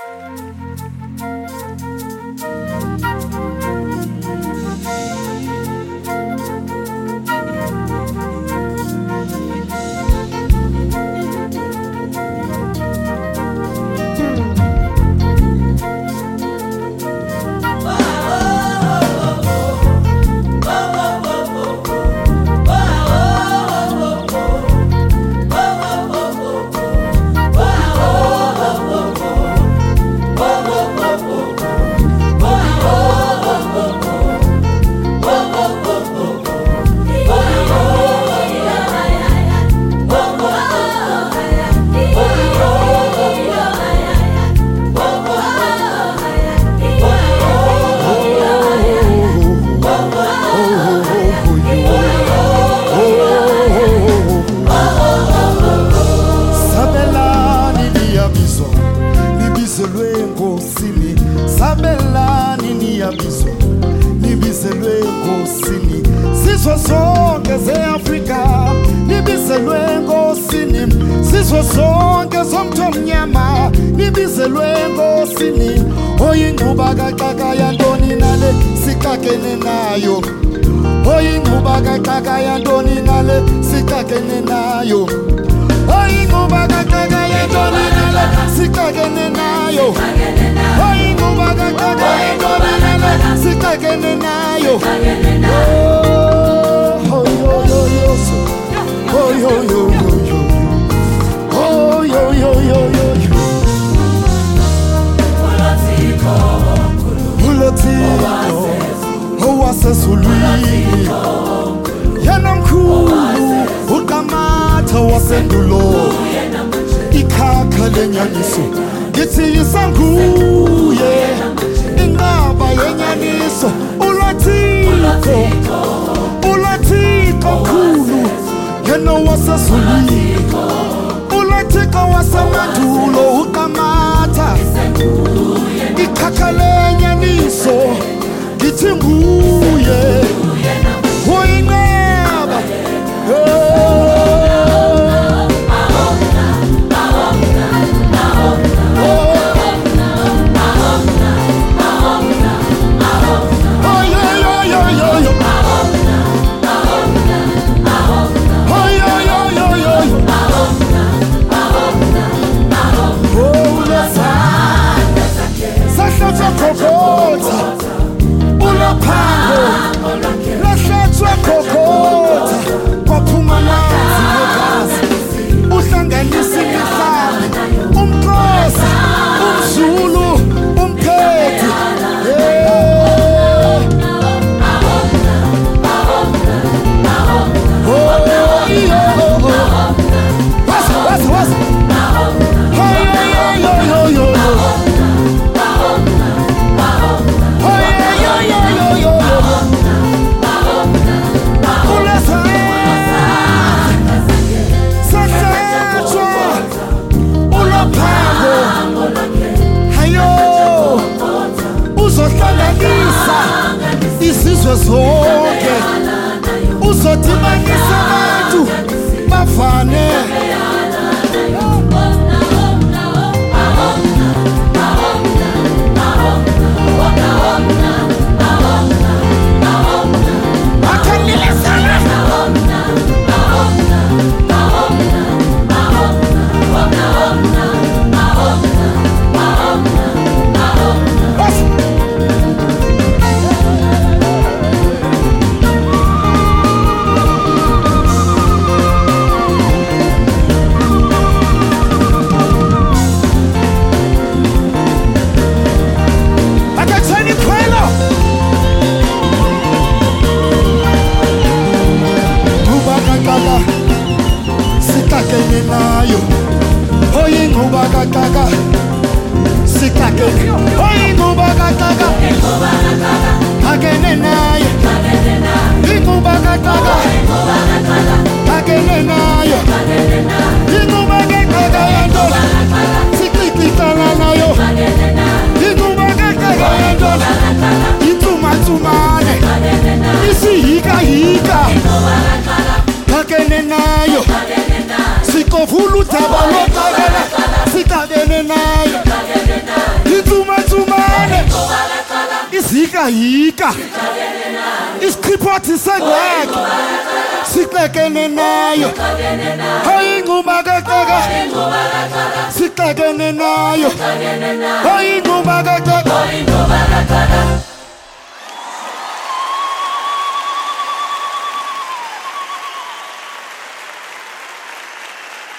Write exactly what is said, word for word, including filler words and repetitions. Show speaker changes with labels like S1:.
S1: Sabelani niyabizo nibizelwe ngosini sizwe sonke ze-Afrika nibizelwe ngosini sizwe sonke zomthomnyama nibizelwe ngosini oyingquba kaxaka yantoni nale sixakene nayo oyingquba kaxaka yantoni nale sixakene nayo oyingquba kaxaka yantoni nale sixakene nayo oyingquba kaxaka yantoni nale sixakene nayo oh yo yo yo oh yo yo yo oh yo yo yo yo Ulotiko owasezulwini yena mkhulu uqamatha wasendulo ikhakha lenyaniso ngithi yisanguye inqaba yenyaniso ulotiko ulotiko khulu yena wasezulwini ulotiko wasemandulo uqamatha ikhakha lenyaniso ngithi nguye uyinqaba isizwe zonke uzodibanisa abantu bafane sixakene nayo oyingquba kaxaka sixakene oyingquba kaxaka akene nayo ingquba kaxaka akene nayo ingquba kaxaka yantona sixikixana nayo ingquba kaxaka yantona intumantumane isihikahika akene nayo sikovula udaba loqakela sixakene nayo siyayika isiqhiphothi sengeke sixekene nayo hayi inqubakaqaka sixekene nayo hayi inqubakaqaka